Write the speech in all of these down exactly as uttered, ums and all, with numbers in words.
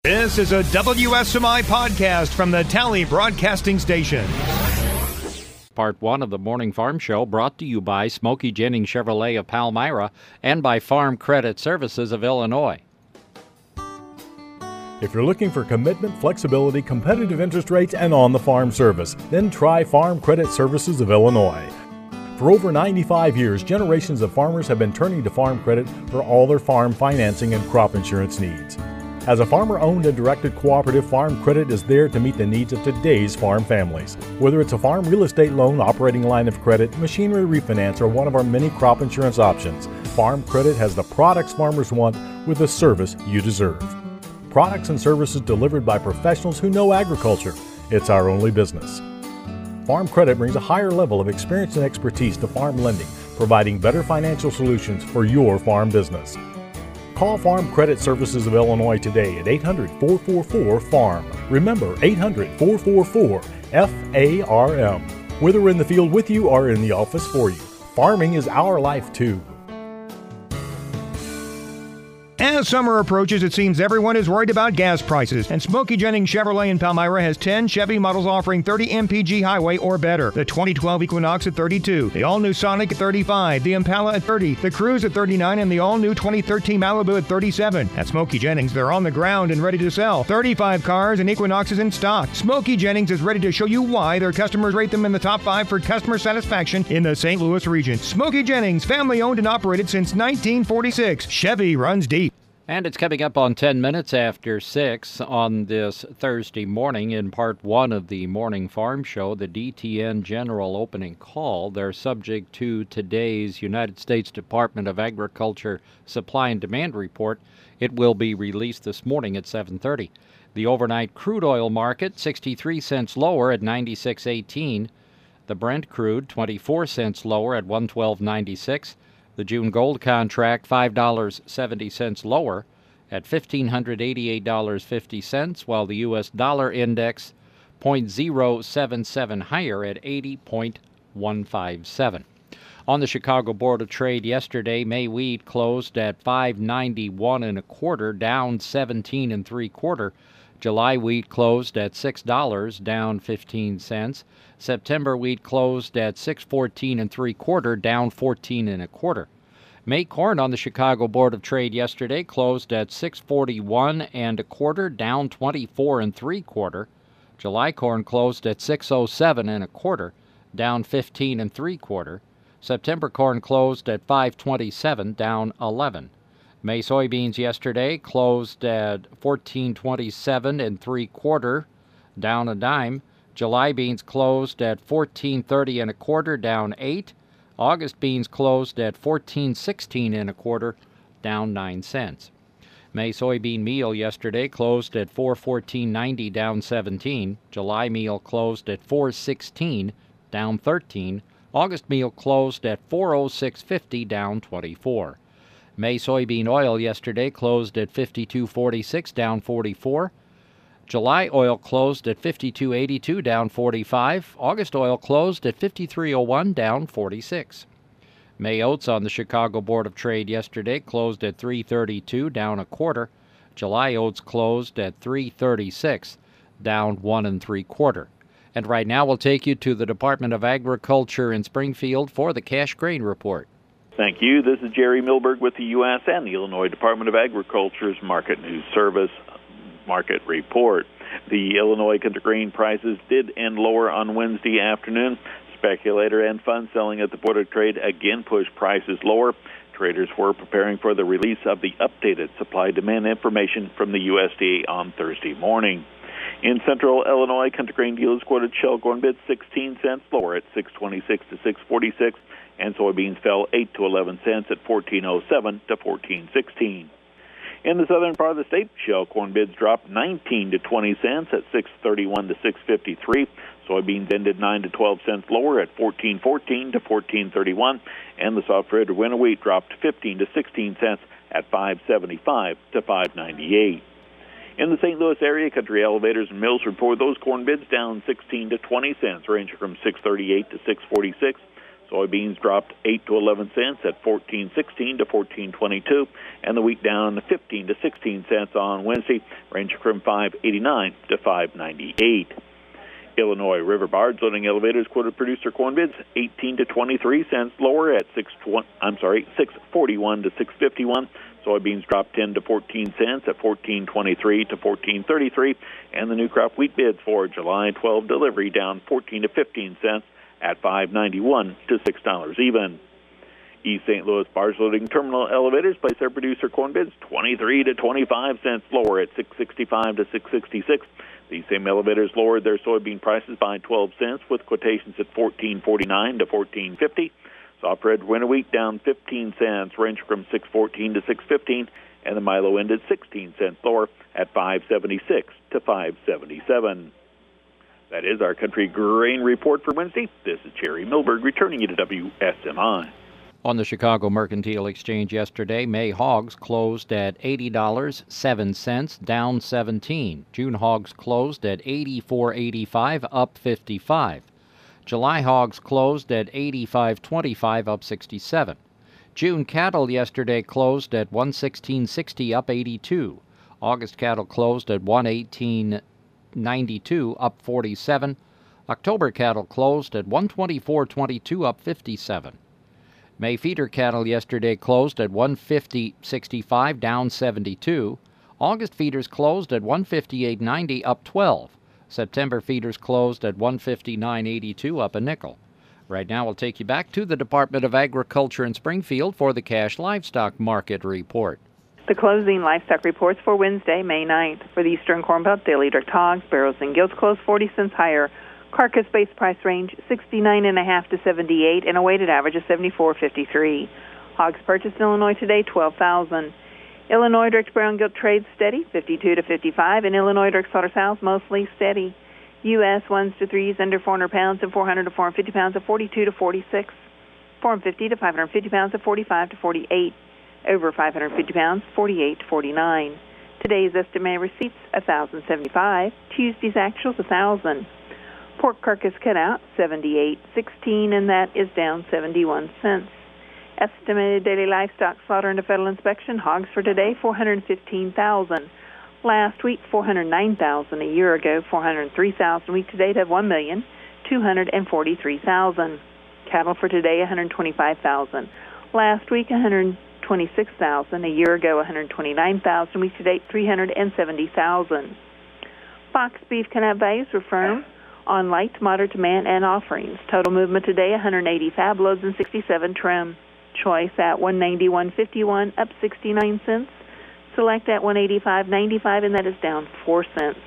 This is a W S M I podcast from the Tally Broadcasting Station. Part one of the Morning Farm Show brought to you by Smokey Jennings Chevrolet of Palmyra and by Farm Credit Services of Illinois. If you're looking for commitment, flexibility, competitive interest rates, and on-the-farm service, then try Farm Credit Services of Illinois. For over ninety-five years, generations of farmers have been turning to Farm Credit for all their farm financing and crop insurance needs. As a farmer-owned and directed cooperative, Farm Credit is there to meet the needs of today's farm families. Whether it's a farm real estate loan, operating line of credit, machinery refinance, or one of our many crop insurance options, Farm Credit has the products farmers want with the service you deserve. Products and services delivered by professionals who know agriculture. It's our only business. Farm Credit brings a higher level of experience and expertise to farm lending, providing better financial solutions for your farm business. Call Farm Credit Services of Illinois today at eight hundred, four four four, farm. Remember, eight hundred, four four four, F A R M. Whether we're in the field with you or in the office for you, farming is our life too. As summer approaches, it seems everyone is worried about gas prices, and Smokey Jennings Chevrolet in Palmyra has ten Chevy models offering thirty M P G highway or better. The twenty twelve Equinox at thirty-two, the all-new Sonic at thirty-five, the Impala at thirty, the Cruze at thirty-nine, and the all-new twenty thirteen Malibu at thirty-seven. At Smokey Jennings, they're on the ground and ready to sell. thirty-five cars and Equinoxes in stock. Smokey Jennings is ready to show you why their customers rate them in the top five for customer satisfaction in the Saint Louis region. Smokey Jennings, family-owned and operated since nineteen forty-six. Chevy runs deep. And it's coming up on ten minutes after six on this Thursday morning in part one of the Morning Farm Show, the D T N General Opening Call. They're subject to today's United States Department of Agriculture Supply and Demand Report. It will be released this morning at seven thirty. The overnight crude oil market, sixty-three cents lower at ninety-six eighteen. The Brent crude, twenty-four cents lower at one twelve ninety-six. The June gold contract, five dollars and seventy cents lower at one thousand five hundred eighty-eight dollars and fifty cents, while the U S dollar index, zero point zero seven seven higher at eighty point one five seven. On the Chicago Board of Trade yesterday, May wheat closed at five ninety-one and a quarter, down seventeen and three quarter. July wheat closed at six dollars, down fifteen cents. September wheat closed at six fourteen and three quarter, down fourteen and a quarter. May corn on the Chicago Board of Trade yesterday closed at six forty-one and a quarter, down twenty-four and three quarter. July corn closed at six oh seven and a quarter, down fifteen and three quarter. September corn closed at five twenty-seven, down eleven. May soybeans yesterday closed at fourteen twenty-seven and three quarter, down a dime. July beans closed at fourteen thirty and a quarter, down eight. August beans closed at fourteen sixteen and a quarter, down nine cents. May soybean meal yesterday closed at four fourteen ninety, down seventeen. July meal closed at four sixteen, down thirteen. August meal closed at four oh six fifty, down twenty-four. May soybean oil yesterday closed at fifty-two forty-six, down forty-four. July oil closed at fifty-two eighty-two, down forty-five. August oil closed at fifty-three oh one, down forty-six. May oats on the Chicago Board of Trade yesterday closed at three thirty-two, down a quarter. July oats closed at three thirty-six, down one and three quarter. And right now we'll take you to the Department of Agriculture in Springfield for the Cash Grain Report. Thank you. This is Jerry Milberg with the U S and the Illinois Department of Agriculture's Market News Service Market Report. The Illinois grain prices did end lower on Wednesday afternoon. Speculator and fund selling at the Board of Trade again pushed prices lower. Traders were preparing for the release of the updated supply-demand information from the U S D A on Thursday morning. In central Illinois, country grain dealers quoted shell corn bids sixteen cents lower at six twenty-six to six forty-six, and soybeans fell eight to eleven cents at fourteen oh seven to fourteen sixteen. In the southern part of the state, shell corn bids dropped nineteen to twenty cents at six thirty-one to six fifty-three. Soybeans ended nine to twelve cents lower at fourteen fourteen to fourteen thirty-one, and the soft red winter wheat dropped fifteen to sixteen cents at five seventy-five to five ninety-eight. In the Saint Louis area, country elevators and mills report those corn bids down sixteen to twenty cents, ranging from six thirty-eight to six forty-six. Soybeans dropped eight to eleven cents at fourteen sixteen to fourteen twenty-two, and the wheat down fifteen to sixteen cents on Wednesday, ranging from five eighty-nine to five ninety-eight. Illinois River barge loading elevators quoted producer corn bids eighteen to twenty-three cents lower at six twenty. I'm sorry, six forty-one to six fifty-one. Soybeans dropped ten to fourteen cents at fourteen twenty-three to fourteen thirty-three, and the new crop wheat bids for July twelfth delivery down fourteen to fifteen cents at five ninety-one to six dollars even. East Saint Louis barge loading terminal elevators placed their producer corn bids twenty-three to twenty-five cents lower at six sixty-five to six sixty-six. These same elevators lowered their soybean prices by twelve cents with quotations at fourteen forty-nine to fourteen fifty. Soft red winter wheat down fifteen cents, ranging from six fourteen to six fifteen, and the Milo ended sixteen cents lower at five seventy-six to five seventy-seven. That is our country grain report for Wednesday. This is Jerry Milberg returning you to W S M I. On the Chicago Mercantile Exchange yesterday, May hogs closed at eighty dollars and seven cents, down seventeen. June hogs closed at eighty-four eighty-five, up fifty-five. July hogs closed at eighty-five twenty-five, up sixty-seven. June cattle yesterday closed at one sixteen sixty, up eighty-two. August cattle closed at one eighteen ninety-two, up forty-seven. October cattle closed at one twenty-four twenty-two, up fifty-seven. May feeder cattle yesterday closed at one fifty sixty-five, down seventy-two. August feeders closed at one fifty-eight ninety, up twelve. September feeders closed at one fifty-nine eighty-two, up a nickel. Right now we'll take you back to the Department of Agriculture in Springfield for the Cash Livestock Market Report. The closing livestock reports for Wednesday, May ninth. For the Eastern Corn Belt, daily direct hogs, barrows, and gilts closed forty cents higher. Carcass base price range sixty-nine and a half to seventy-eight, and a weighted average of seventy-four fifty-three. Hogs purchased in Illinois today, twelve thousand. Illinois direct brown gilt trades steady, fifty-two to fifty-five, and Illinois direct slaughter sows mostly steady. U S ones to threes under four hundred pounds and four hundred to four hundred fifty pounds at forty-two to forty-six. four hundred fifty to five hundred fifty pounds at forty-five to forty-eight. Over five hundred fifty pounds, forty-eight to forty-nine. Today's estimated receipts, one thousand seventy-five. Tuesday's actuals, one thousand. Pork carcass cutout, seventy-eight sixteen, and that is down seventy-one cents. Estimated daily livestock slaughter and federal inspection, hogs for today, four hundred fifteen thousand. Last week, four hundred nine thousand. A year ago, four hundred three thousand. Week to date have one million two hundred forty-three thousand. Cattle for today, one hundred twenty-five thousand. Last week, one hundred twenty-six thousand. A year ago, one hundred twenty-nine thousand. Week to date, three hundred seventy thousand. Box beef cutout values were firm on light to moderate demand and offerings. Total movement today, one hundred eighty fab loads and sixty-seven trim. Choice at one ninety-one fifty-one, up sixty-nine cents. Select at one eighty-five ninety-five, and that is down four cents.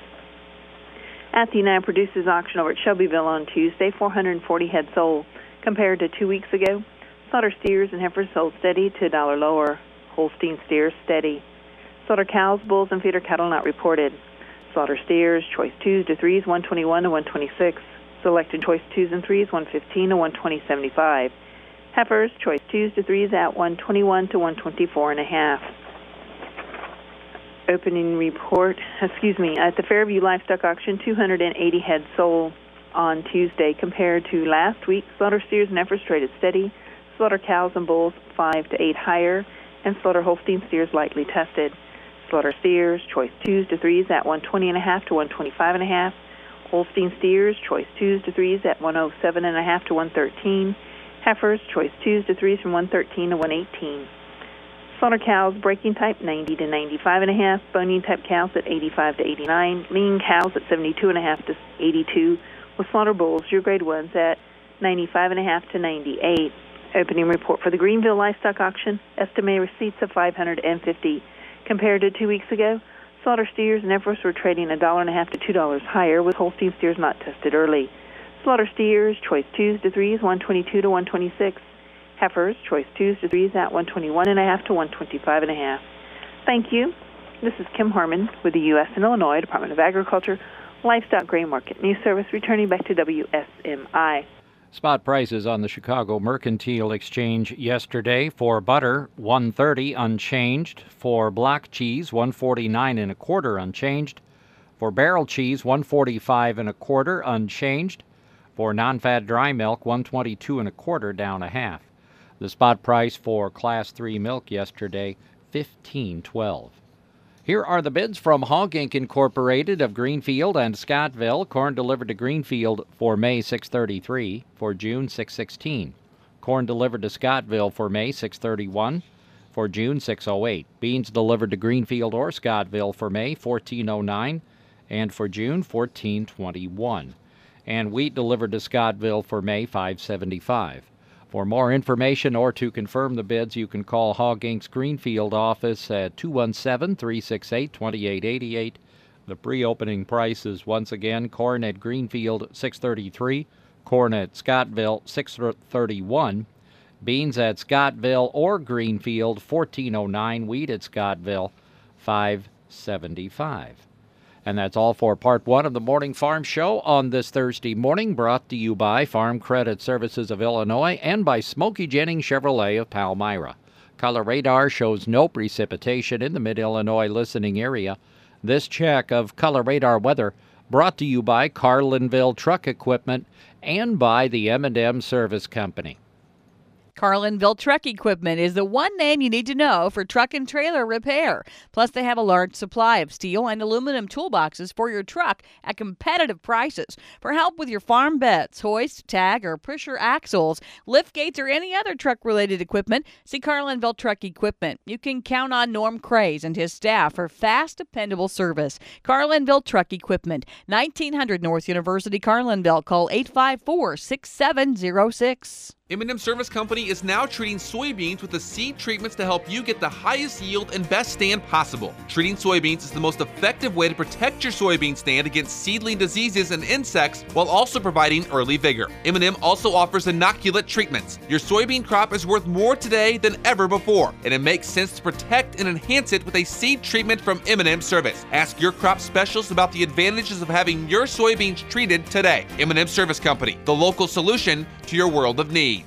At the United Producers auction over at Shelbyville on Tuesday, four hundred forty head sold. Compared to two weeks ago, slaughter steers and heifers sold steady to a dollar lower. Holstein steers steady. Slaughter cows, bulls, and feeder cattle not reported. Slaughter steers, choice twos to threes, one twenty-one to one twenty-six. Selected choice twos and threes, one fifteen to one twenty seventy-five. Heifers, choice twos to threes at one twenty-one to one twenty-four and a half. Opening report, excuse me, at the Fairview Livestock Auction, two hundred eighty head sold on Tuesday. Compared to last week, slaughter steers and heifers traded steady. Slaughter cows and bulls, five to eight higher, and slaughter Holstein steers lightly tested. Slaughter steers, choice twos to threes at one twenty and a half to one twenty-five and a half. Holstein steers, choice twos to threes at one oh seven and a half to one thirteen. Heifers, choice twos to threes from one thirteen to one eighteen. Slaughter cows, breaking type ninety to ninety-five and a half. Boning type cows at eighty-five to eighty-nine. Lean cows at seventy-two and a half to eighty-two. With slaughter bulls, your grade ones at ninety-five and a half to ninety-eight. Opening report for the Greenville Livestock Auction, estimated receipts of five hundred fifty. Compared to two weeks ago, slaughter steers and heifers were trading a dollar and a half to two dollars higher, with Holstein steers not tested early. Slaughter steers, choice twos to threes, one twenty-two to one twenty-six. Heifers, choice twos to threes at one twenty-one and a half to one twenty-five and a half. Thank you. This is Kim Harmon with the U S and Illinois Department of Agriculture Livestock Grain Market News Service, returning back to W S M I. Spot prices on the Chicago Mercantile Exchange yesterday: for butter, one thirty unchanged; for block cheese, one forty-nine and a quarter unchanged; for barrel cheese, one forty-five and a quarter unchanged; For non-fat dry milk, one twenty-two and a quarter, down a half. The spot price for Class three milk yesterday, fifteen twelve. Here are the bids from Hog Incorporated. Incorporated of Greenfield and Scottville. Corn delivered to Greenfield for May, six thirty-three. For June, six sixteen. Corn delivered to Scottville for May, six thirty-one. For June, six oh eight. Beans delivered to Greenfield or Scottville for May, fourteen oh nine. And for June, fourteen twenty-one. And wheat delivered to Scottville for May, five seventy-five. For more information or to confirm the bids, you can call Hog Incorporated's Greenfield office at two one seven, three six eight, two eight eight eight. The pre-opening prices, once again, corn at Greenfield, six thirty-three. Corn at Scottville, six thirty-one. Beans at Scottville or Greenfield, fourteen oh nine. Wheat at Scottville, five seventy-five. And that's all for part one of the Morning Farm Show on this Thursday morning, brought to you by Farm Credit Services of Illinois and by Smokey Jennings Chevrolet of Palmyra. Color radar shows no precipitation in the mid-Illinois listening area. This check of color radar weather brought to you by Carlinville Truck Equipment and by the M and M Service Company. Carlinville Truck Equipment is the one name you need to know for truck and trailer repair. Plus, they have a large supply of steel and aluminum toolboxes for your truck at competitive prices. For help with your farm beds, hoist, tag, or pusher axles, lift gates, or any other truck-related equipment, see Carlinville Truck Equipment. You can count on Norm Craze and his staff for fast, dependable service. Carlinville Truck Equipment, nineteen hundred North University, Carlinville. Call eight five four, six seven zero six. M and M Service Company is now treating soybeans with the seed treatments to help you get the highest yield and best stand possible. Treating soybeans is the most effective way to protect your soybean stand against seedling diseases and insects while also providing early vigor. M and M also offers inoculate treatments. Your soybean crop is worth more today than ever before, and it makes sense to protect and enhance it with a seed treatment from M and M Service. Ask your crop specialist about the advantages of having your soybeans treated today. M and M Service Company, the local solution to your world of needs.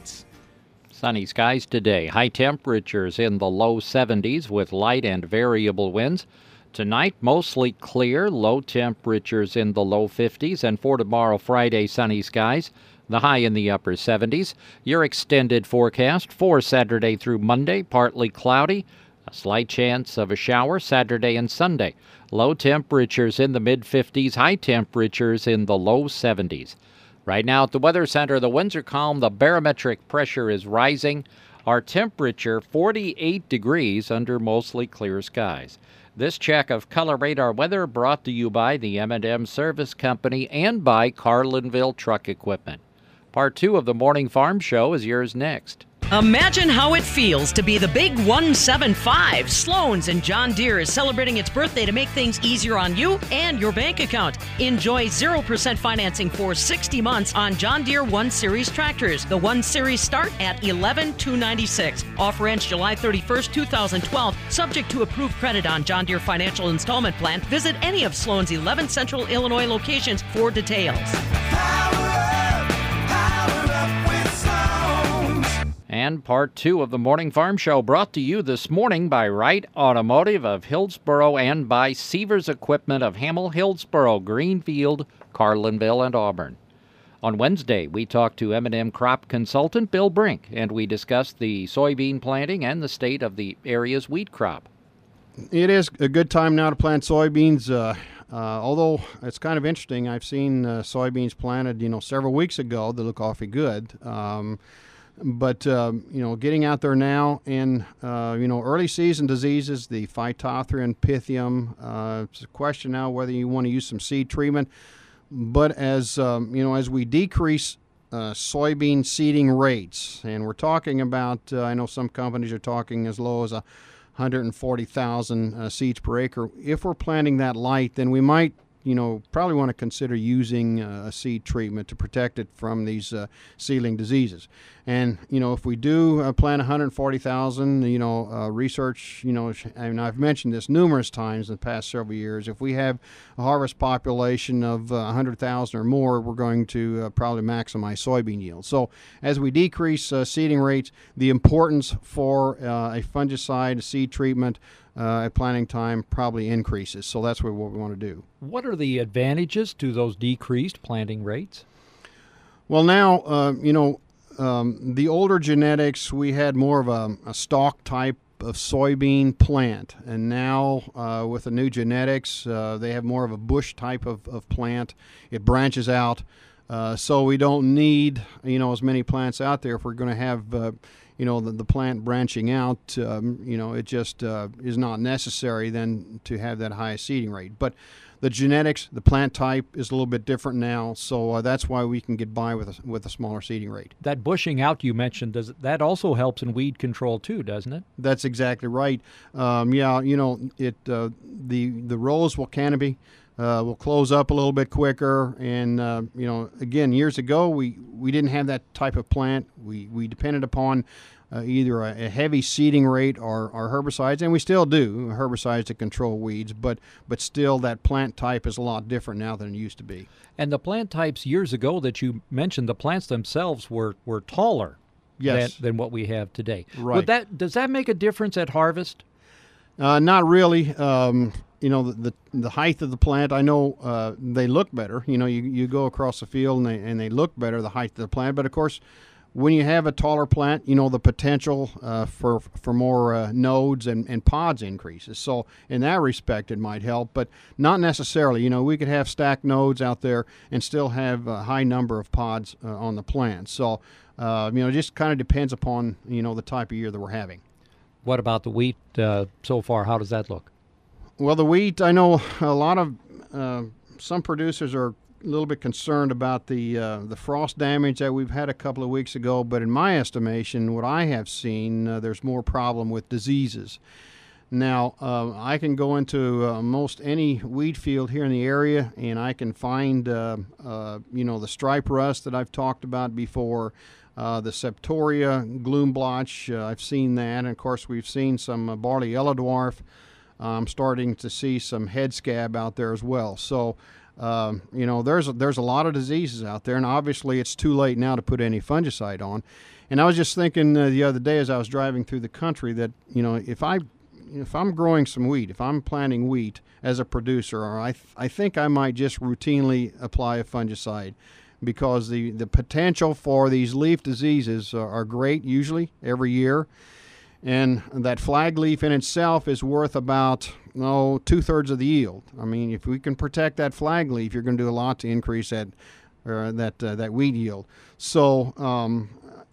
Sunny skies today. High temperatures in the low seventies with light and variable winds. Tonight, mostly clear. Low temperatures in the low fifties. And for tomorrow, Friday, sunny skies. The high in the upper seventies. Your extended forecast for Saturday through Monday, partly cloudy. A slight chance of a shower Saturday and Sunday. Low temperatures in the mid fifties. High temperatures in the low seventies. Right now at the Weather Center, the winds are calm, the barometric pressure is rising. Our temperature, forty-eight degrees under mostly clear skies. This check of color radar weather brought to you by the M and M Service Company and by Carlinville Truck Equipment. Part two of the Morning Farm Show is yours next. Imagine how it feels to be the big one seventy-five. Sloan's and John Deere is celebrating its birthday to make things easier on you and your bank account. Enjoy zero percent financing for sixty months on John Deere one series tractors. The one series start at eleven thousand two hundred ninety-six dollars. Offer ends July thirty-first, two thousand twelve. Subject to approved credit on John Deere Financial Installment Plan. Visit any of Sloan's eleven Central Illinois locations for details. Power up, power up with Sloan's. And part two of the Morning Farm Show brought to you this morning by Wright Automotive of Hillsboro and by Seavers Equipment of Hamel, Hillsboro, Greenfield, Carlinville, and Auburn. On Wednesday, we talked to M and M crop consultant Bill Brink, and we discussed the soybean planting and the state of the area's wheat crop. It is a good time now to plant soybeans. Uh, uh, although it's kind of interesting, I've seen uh, soybeans planted, you know, several weeks ago that look awfully good. Um, But, um, you know, getting out there now and, uh, you know, early season diseases, the Phytophthora, Pythium, uh, it's a question now whether you want to use some seed treatment. But as, um, you know, as we decrease uh, soybean seeding rates, and we're talking about, uh, I know some companies are talking as low as a one hundred forty thousand uh, seeds per acre. If we're planting that light, then we might, you know, probably want to consider using uh, a seed treatment to protect it from these uh, seedling diseases. And, you know, if we do uh, plant one hundred forty thousand, you know, uh, research, you know, and I've mentioned this numerous times in the past several years, if we have a harvest population of uh, one hundred thousand or more, we're going to uh, probably maximize soybean yield. So as we decrease uh, seeding rates, the importance for uh, a fungicide, a seed treatment, Uh, at planting time probably increases. So that's what we want to do. What are the advantages to those decreased planting rates? Well, now, uh, you know, um, the older genetics, we had more of a, a stalk type of soybean plant. And now uh, with the new genetics, uh, they have more of a bush type of, of plant. It branches out. Uh, so we don't need, you know, as many plants out there if we're going to have, uh, you know, the, the plant branching out. Um, you know, it just uh, is not necessary then to have that high seeding rate. But the genetics, the plant type is a little bit different now, so uh, that's why we can get by with a, with a smaller seeding rate. That bushing out you mentioned, does that also helps in weed control too, doesn't it? That's exactly right. Um, yeah, you know, it uh, the the rows will canopy. Uh, will close up a little bit quicker, and uh, you know, again, years ago we, we didn't have that type of plant. We we depended upon uh, either a, a heavy seeding rate or, or herbicides, and we still do herbicides to control weeds. But but still, that plant type is a lot different now than it used to be. And the plant types years ago that you mentioned, the plants themselves were were taller yes. than, than what we have today. Right. Would that does that make a difference at harvest? Uh, not really. Um, you know, the, the the height of the plant, I know uh, they look better. You know, you, you go across the field and they, and they look better, the height of the plant. But, of course, when you have a taller plant, you know, the potential uh, for for more uh, nodes and, and pods increases. So in that respect, it might help, but not necessarily. You know, we could have stacked nodes out there and still have a high number of pods uh, on the plant. So, uh, you know, it just kind of depends upon, you know, the type of year that we're having. What about the wheat uh, so far? How does that look? Well, the wheat, I know a lot of uh, some producers are a little bit concerned about the uh, the frost damage that we've had a couple of weeks ago. But in my estimation, what I have seen, uh, there's more problem with diseases. Now, uh, I can go into uh, most any wheat field here in the area, and I can find, uh, uh, you know, the stripe rust that I've talked about before. Uh, the Septoria gloom blotch, uh, I've seen that. And, of course, we've seen some uh, barley yellow dwarf. I'm starting to see some head scab out there as well. So, um, you know, there's a, there's a lot of diseases out there. And, obviously, it's too late now to put any fungicide on. And I was just thinking uh, the other day as I was driving through the country that, you know, if, I, if I'm growing some wheat, if I'm planting wheat as a producer, or I, th- I think I might just routinely apply a fungicide. Because the, the potential for these leaf diseases are, are great usually every year. And that flag leaf in itself is worth about oh, two-thirds of the yield. I mean, if we can protect that flag leaf, you're going to do a lot to increase that uh, that uh, that wheat yield. So um,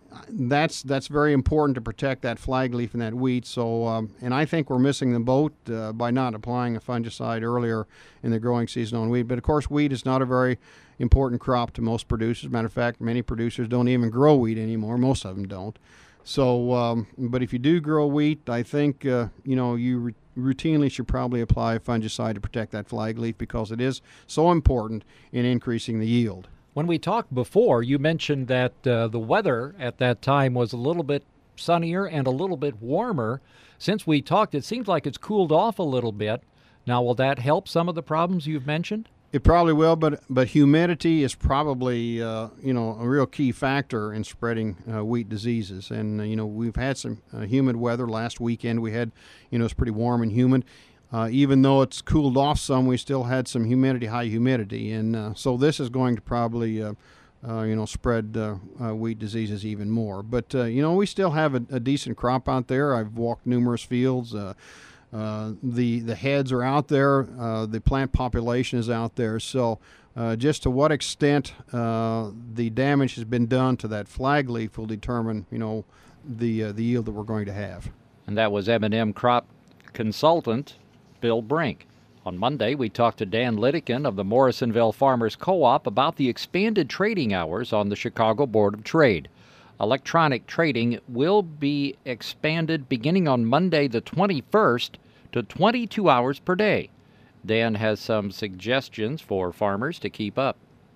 that's that's very important to protect that flag leaf and that wheat. So um, and I think we're missing the boat uh, by not applying a fungicide earlier in the growing season on wheat. But of course, wheat is not a very important crop to most producers. Matter of fact, many producers don't even grow wheat anymore. Most of them don't. So, um, but if you do grow wheat, I think uh, you know you re- routinely should probably apply a fungicide to protect that flag leaf because it is so important in increasing the yield. When we talked before, you mentioned that uh, the weather at that time was a little bit sunnier and a little bit warmer. Since we talked, it seems like it's cooled off a little bit. Now, will that help some of the problems you've mentioned? It probably will, but but humidity is probably uh, you know a real key factor in spreading uh, wheat diseases. And uh, you know we've had some uh, humid weather last weekend. We had you know it's pretty warm and humid. Uh, even though it's cooled off some, we still had some humidity, high humidity, and uh, so this is going to probably uh, uh, you know spread uh, uh, wheat diseases even more. But uh, you know we still have a, a decent crop out there. I've walked numerous fields. Uh, Uh, the the heads are out there, uh, the plant population is out there, so uh, just to what extent uh, the damage has been done to that flag leaf will determine, you know, the uh, the yield that we're going to have. And that was M and M crop consultant Bill Brink. On Monday, we talked to Dan Litteken of the Morrisonville Farmers Co-op about the expanded trading hours on the Chicago Board of Trade. Electronic trading will be expanded beginning on Monday the twenty-first to twenty-two hours per day. Dan has some suggestions for farmers to keep up.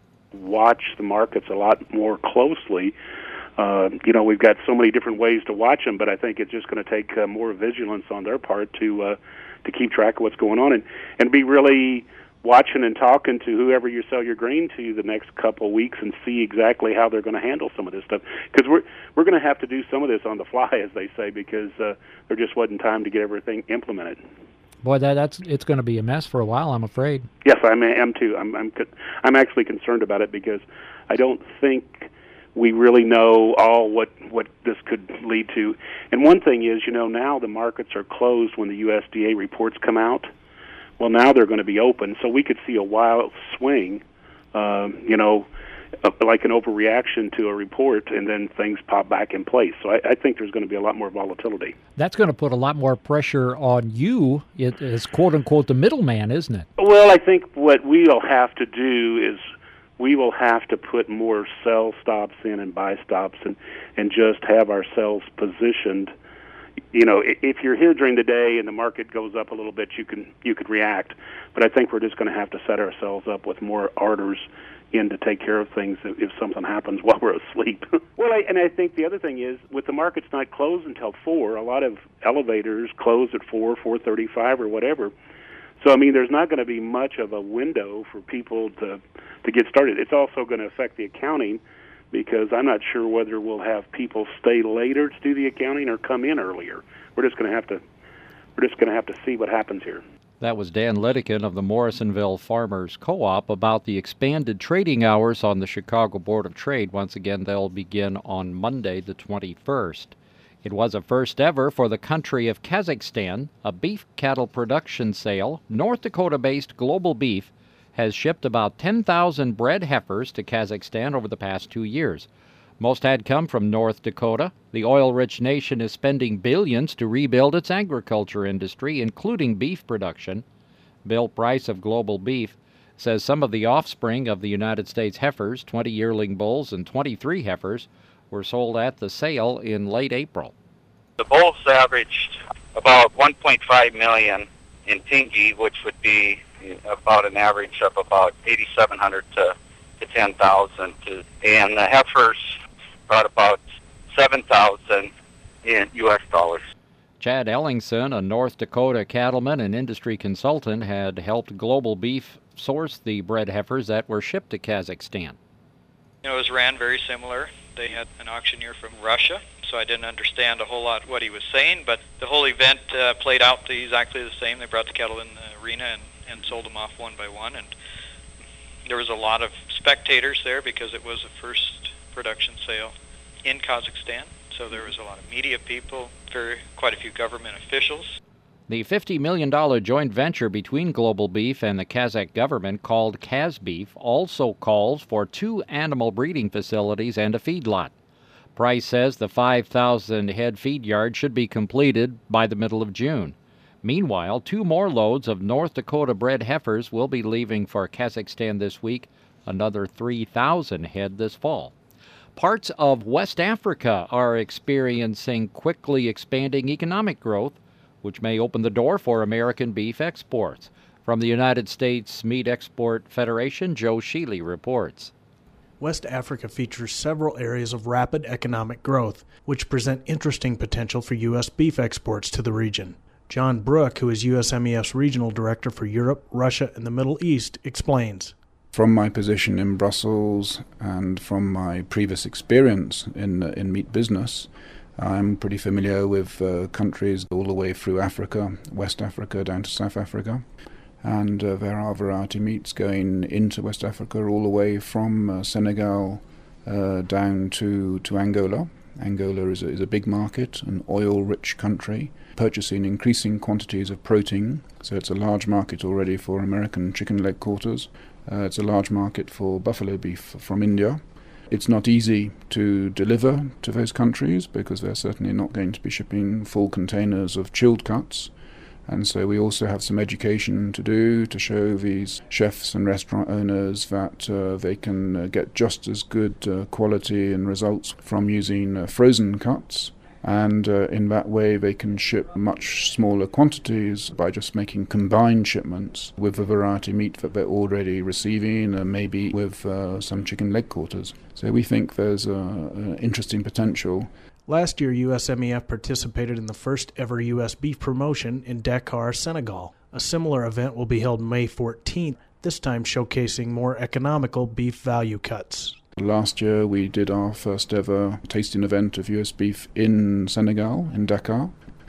Watch the markets a lot more closely. Uh, you know, we've got so many different ways to watch them, but I think it's just going to take uh, more vigilance on their part to uh, to keep track of what's going on and, and be really watching and talking to whoever you sell your grain to the next couple of weeks and see exactly how they're going to handle some of this stuff. Because we're we're going to have to do some of this on the fly, as they say, because uh, there just wasn't time to get everything implemented. Boy, that that's it's going to be a mess for a while, I'm afraid. Yes, I am too. I'm I'm I'm actually concerned about it because I don't think we really know all what, what this could lead to. And one thing is, you know, now the markets are closed when the U S D A reports come out. Well, now they're going to be open, so we could see a wild swing, uh, you know, uh, like an overreaction to a report, and then things pop back in place. So I, I think there's going to be a lot more volatility. That's going to put a lot more pressure on you as, quote-unquote, the middleman, isn't it? Well, I think what we'll have to do is we will have to put more sell stops in and buy stops and, and just have ourselves positioned. You know, if you're here during the day and the market goes up a little bit, you can you could react. But I think we're just going to have to set ourselves up with more orders in to take care of things if, if something happens while we're asleep. Well, I, and I think the other thing is, with the markets not closed until four, a lot of elevators close at four, four thirty-five, or whatever. So I mean, there's not going to be much of a window for people to to get started. It's also going to affect the accounting, because I'm not sure whether we'll have people stay later to do the accounting or come in earlier. We're just going to have to we're just going to have to see what happens here. That was Dan Lidikin of the Morrisonville Farmers Co-op about the expanded trading hours on the Chicago Board of Trade. Once again, they'll begin on Monday, the twenty-first. It was a first ever for the country of Kazakhstan, a beef cattle production sale. North Dakota-based Global Beef has shipped about ten thousand bred heifers to Kazakhstan over the past two years. Most had come from North Dakota. The oil-rich nation is spending billions to rebuild its agriculture industry, including beef production. Bill Price of Global Beef says some of the offspring of the United States heifers, twenty yearling bulls and twenty-three heifers, were sold at the sale in late April. The bulls averaged about one point five million in Tingy, which would be about an average of about eighty-seven hundred to, to ten thousand. And the heifers brought about seven thousand in U S dollars. Chad Ellingson, a North Dakota cattleman and industry consultant, had helped Global Beef source the bred heifers that were shipped to Kazakhstan. You know, it was ran very similar. They had an auctioneer from Russia, so I didn't understand a whole lot what he was saying, but the whole event uh, played out exactly the same. They brought the cattle in the arena and, and sold them off one by one, and there was a lot of spectators there because it was the first production sale in Kazakhstan, so there was a lot of media people, very, quite a few government officials. The fifty million dollars joint venture between Global Beef and the Kazakh government, called KazBeef, also calls for two animal breeding facilities and a feedlot. Price says the five thousand head feed yard should be completed by the middle of June. Meanwhile, two more loads of North Dakota bred heifers will be leaving for Kazakhstan this week, another three thousand head this fall. Parts of West Africa are experiencing quickly expanding economic growth, which may open the door for American beef exports. From the United States Meat Export Federation, Joe Sheely reports. West Africa features several areas of rapid economic growth, which present interesting potential for U S beef exports to the region. John Brook, who is U S M E F's Regional Director for Europe, Russia, and the Middle East, explains. From my position in Brussels and from my previous experience in uh, in meat business, I'm pretty familiar with uh, countries all the way through Africa, West Africa down to South Africa. And uh, there are variety meats going into West Africa all the way from uh, Senegal uh, down to, to Angola. Angola is a, is a big market, an oil-rich country, purchasing increasing quantities of protein. So it's a large market already for American chicken leg quarters. Uh, it's a large market for buffalo beef from India. It's not easy to deliver to those countries because they're certainly not going to be shipping full containers of chilled cuts. And so we also have some education to do to show these chefs and restaurant owners that uh, they can uh, get just as good uh, quality and results from using uh, frozen cuts. And uh, in that way they can ship much smaller quantities by just making combined shipments with the variety meat that they're already receiving, uh, maybe with uh, some chicken leg quarters. So we think there's an interesting potential. Last year, U S M E F participated in the first ever U S beef promotion in Dakar, Senegal. A similar event will be held May fourteenth, this time showcasing more economical beef value cuts. Last year we did our first ever tasting event of U S beef in Senegal, in Dakar.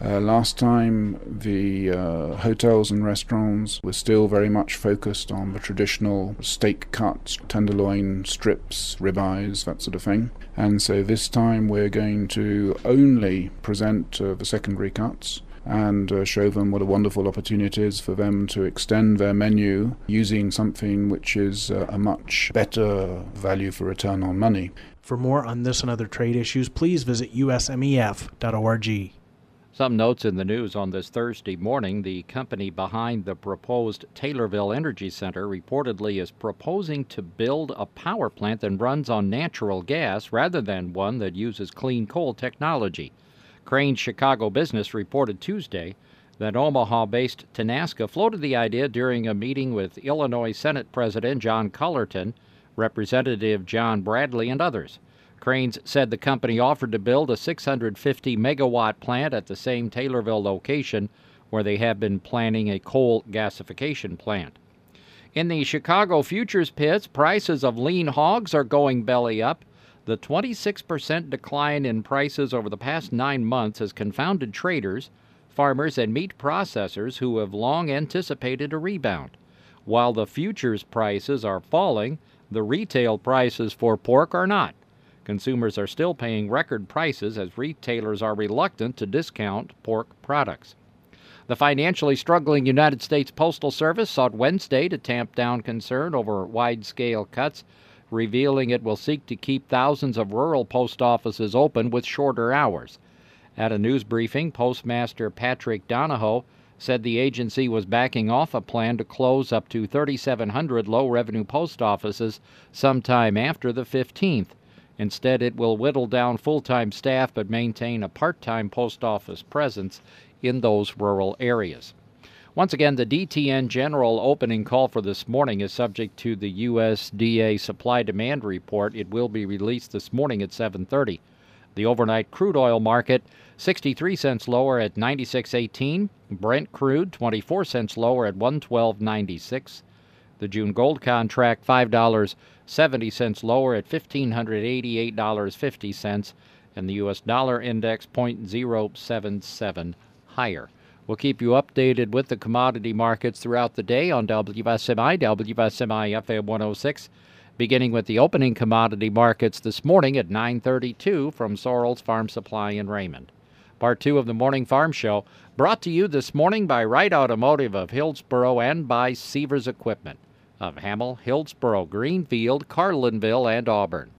Uh, last time, the uh, hotels and restaurants were still very much focused on the traditional steak cuts, tenderloin strips, ribeyes, that sort of thing. And so this time we're going to only present uh, the secondary cuts and uh, show them what a wonderful opportunity it is for them to extend their menu using something which is uh, a much better value for return on money. For more on this and other trade issues, please visit U S M E F dot org. Some notes in the news on this Thursday morning. The company behind the proposed Taylorville Energy Center reportedly is proposing to build a power plant that runs on natural gas rather than one that uses clean coal technology. Crain's Chicago Business reported Tuesday that Omaha-based Tenaska floated the idea during a meeting with Illinois Senate President John Cullerton, Representative John Bradley, and others. Crain's said the company offered to build a six hundred fifty megawatt plant at the same Taylorville location where they have been planning a coal gasification plant. In the Chicago futures pits, prices of lean hogs are going belly up. The twenty-six percent decline in prices over the past nine months has confounded traders, farmers, and meat processors who have long anticipated a rebound. While the futures prices are falling, the retail prices for pork are not. Consumers are still paying record prices as retailers are reluctant to discount pork products. The financially struggling United States Postal Service sought Wednesday to tamp down concern over wide-scale cuts, revealing it will seek to keep thousands of rural post offices open with shorter hours. At a news briefing, Postmaster Patrick Donahoe said the agency was backing off a plan to close up to thirty-seven hundred low-revenue post offices sometime after the fifteenth. Instead, it will whittle down full-time staff but maintain a part-time post office presence in those rural areas. Once again, the D T N general opening call for this morning is subject to the U S D A supply-demand report. It will be released this morning at seven thirty. The overnight crude oil market, sixty-three cents lower at ninety-six eighteen. Brent crude, twenty-four cents lower at one twelve ninety-six. The June gold contract, five dollars and seventy cents lower at one thousand five hundred eighty-eight dollars and fifty cents. And the U S dollar index, zero point zero seven seven higher. We'll keep you updated with the commodity markets throughout the day on W S M I, W S M I F M one oh six, beginning with the opening commodity markets this morning at nine thirty-two from Sorrell's Farm Supply in Raymond. Part two of the Morning Farm Show, brought to you this morning by Wright Automotive of Hillsboro and by Seavers Equipment of Hamel, Hillsboro, Greenfield, Carlinville, and Auburn.